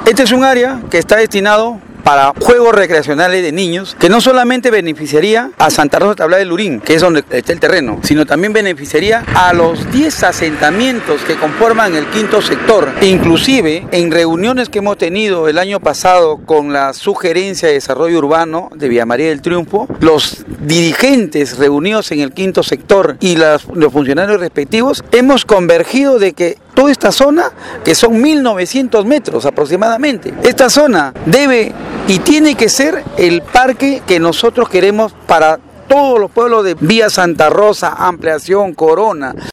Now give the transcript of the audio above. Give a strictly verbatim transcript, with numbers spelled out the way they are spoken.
Este es un área que está destinado para juegos recreacionales de niños, que no solamente beneficiaría a Santa Rosa de Tablada del Lurín, que es donde está el terreno, sino también beneficiaría a los diez asentamientos que conforman el quinto sector. Inclusive, en reuniones que hemos tenido el año pasado con la Sugerencia de Desarrollo Urbano de Villa María del Triunfo, los dirigentes reunidos en el quinto sector y las, los funcionarios respectivos, hemos convergido de que toda esta zona, que son mil novecientos metros aproximadamente, esta zona debe y tiene que ser el parque que nosotros queremos para todos los pueblos de Villa Santa Rosa, Ampliación, Corona.